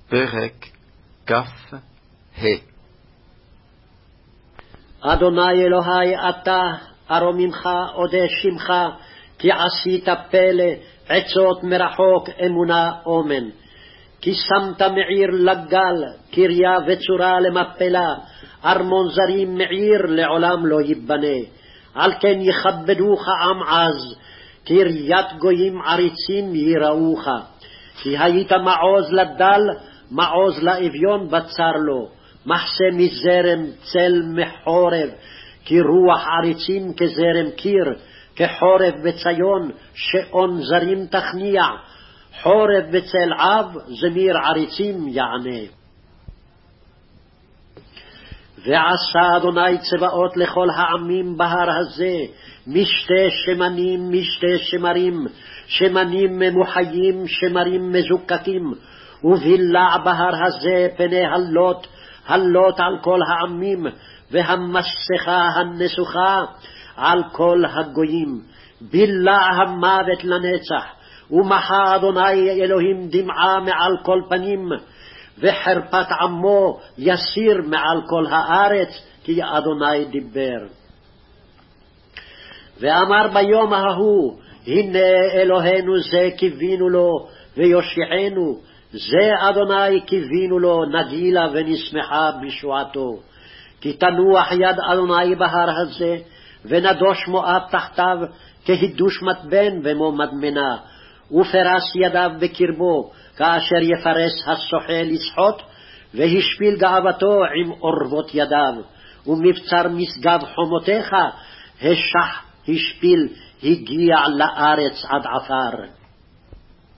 פרק כ"ה. אדוני אלוהי אתה ארוממך אודה שמך, כי עשית פלא, עצות מרחוק אמונה אומן. כי שמת מעיר לגל, קריה וצורה למפלה, ארמון זרים מעיר לעולם לא ייבנה. על כן יכבדוך עם עז, קריית גויים עריצים יראוך. כי היית מעוז לדל, מעוז לאביון בצר לו, מחסה מזרם צל מחורב, כי רוח עריצים כזרם קיר, כחורב בציון שעון זרים תכניע, חורב בצל עב זמיר עריצים יענה. ועשה אדוני צבאות לכל העמים בהר הזה, משתה שמנים משתה שמרים, שמנים ממוחיים שמרים מזוקקים, ובילע בהר הזה פני הלות, הלות על כל העמים, והמסכה הנסוכה על כל הגויים. בילע המוות לנצח, ומחה אדוני אלוהים דמעה מעל כל פנים, וחרפת עמו יסיר מעל כל הארץ, כי אדוני דיבר. ואמר ביום ההוא, הנה אלוהינו זה קיווינו לו ויושיענו, זה אדוני קיווינו לו, נגילה ונשמחה בשועתו. כי תנוח יד אדוני בהר הזה, ונדוש מואב תחתיו כהידוש מתבן ומו מדמנה, ופרס ידיו בקרבו, כאשר יפרס השוחה לשחוט, והשפיל גאוותו עם אורבות ידיו, ומבצר משגב חומותיך השפיל הגיע לארץ עד עפר.